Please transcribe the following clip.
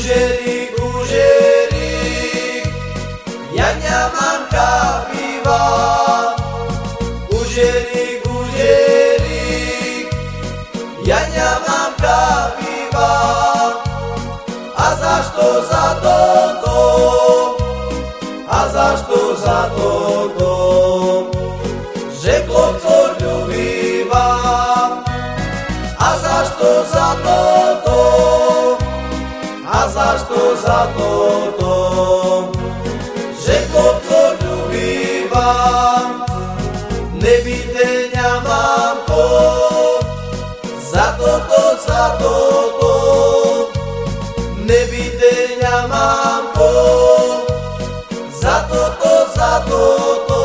Gužerík, gužerík, Jania mamka býva. Gužerík, gužerík, Jania mamka býva. A zašto za toto? A zašto za toto? Že chlopcov ľubívam. A zašto za toto? A zašto za toto? Že chlopcov ľubívam. Nevidenia mamko, za toto, za toto. Nevidenia mamko, za toto, za toto.